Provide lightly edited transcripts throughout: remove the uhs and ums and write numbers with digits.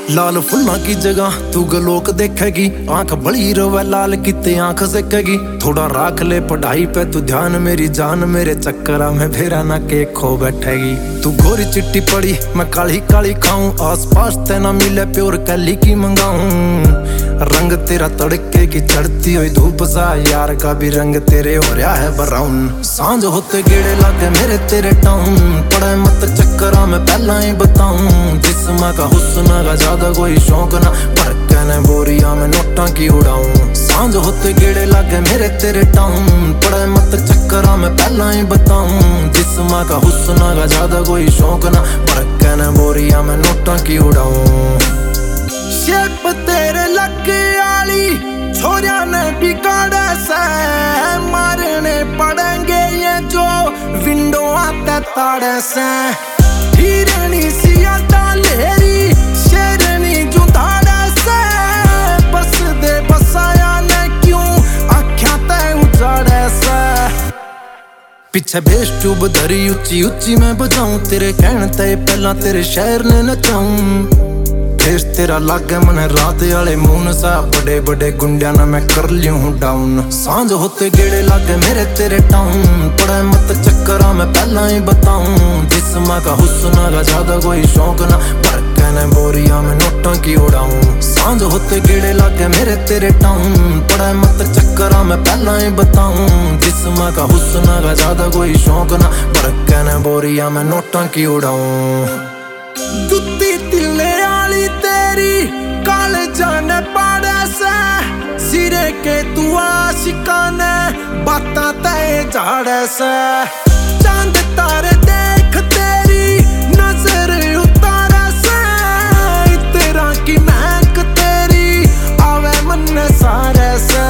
लाल फुल्ला की जगह तू गलोक देखेगी, आंख बड़ी रोवे लाल किते आंख सेकेगी। थोड़ा राख ले पढ़ाई पे तू ध्यान, मेरी जान मेरे चक्करा में फेरा ना के खो बैठेगी। तू गोरी चिट्टी पड़ी मैं काली काली खाऊं, आस पास ते ना मिले प्योर कैली की मंगाऊं। रंग तेरा तड़के की चढ़ती हुई धूप सा, यार का भी रंग तेरे हो रहा है ब्राउन। सांझ होते गेड़े लागे मेरे तेरे टाउन, पड़े मत चक्करा में पहला ही बताऊं। जिस्म का हुस्न का ज्यादा कोई शौक ना, पर कहने बोरिया में नोटा की उड़ाऊं। सांझ होते गेड़े लागे मेरे तेरे टाउन, पड़े मत चक्करा में पहला ही बताऊं। जिस्म का हुस्न का ज्यादा कोई शौक ना, पर कहने बोरिया में नोटा की उड़ाऊं। शेप तेरे लगे आली छोरिया ने बिगाड़ा से, मारने पड़ेंगे ये जो विंडो आते ताड़े से। हिरनी सिया डालेरी शेरनी जुदाड़ा से, बस दे बसाया ने क्यों आख्या ते उजाड़े से। पीछे बेस ट्यूब धरी उच्ची उच्ची मैं बजाऊं, तेरे कहने ते पहला तेरे शहर ने नचाऊं। फेस तेरा लागे मने रात वाले मून सा, बड़े बड़े गुंडिया ना मैं कर लियूं डाउन। सांझ होते गेड़े लागे मेरे तेरे टाउन, पड़े मत चक्करा में पहला ही बताऊं। जिस्म का हुस्न का ज्यादा कोई शौक ना, पर कहने बोरिया में नोटा की उड़ाऊं। सांझ होते गेड़े लागे मेरे तेरे टाउन, पड़े मत चक्करा में पहला ही बताऊं। जिस्म का हुस्न का ज्यादा कोई शौक ना, पर कहने बोरिया में नोटा की उड़ाऊं। जुत्ती तिल्ले आली तेरी काल जाने पाड़े से, सिरे के तू आशिकाने बाता तय झाड़े से। चांद तारे देख तेरी नजर उतारे से, तेरा की महक तेरी आवे मन सारे से।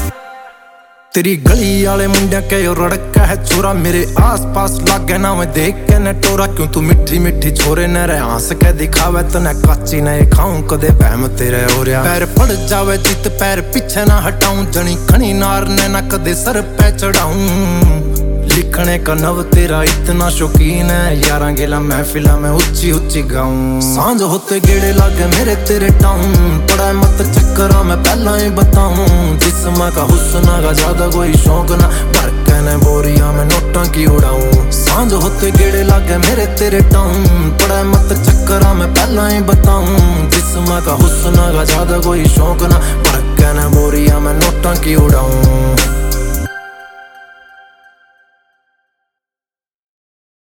तेरी गली आले मुंडे के रड़का है छोरा, मेरे आस पास लागे ना मैं देख के न टोरा। क्यों तू मिठी मिठी छोरे न रहे हंस के दिखावे, तने काची न खाऊं कदे बहम तेरे हो रहा। पैर पड़ जावे जित पैर पीछे ना हटाऊं, जनी खनी नार ने ना कदे सर पे चढ़ाऊं। लिखने का नव तेरा इतना शौकीन है, यारां गेला महफिला में ऊंची ऊंची गाऊं। सांझ होते गेड़े लागे मेरे तेरे टाउन, पड़ा मत चक्करा में पहला ही बताऊं। जिस्म का हुस्न का ज्यादा कोई शौक ना, पर कहने बोरिया में नोटा की उड़ाऊं। सांझ होते गेड़े लागे मेरे तेरे टाउन, पड़ा मत चक्करा में पहला ही बताऊं। जिस्म का हुस्न का ज्यादा कोई शौक ना, पर कहने बोरिया में नोटा की उड़ाऊं।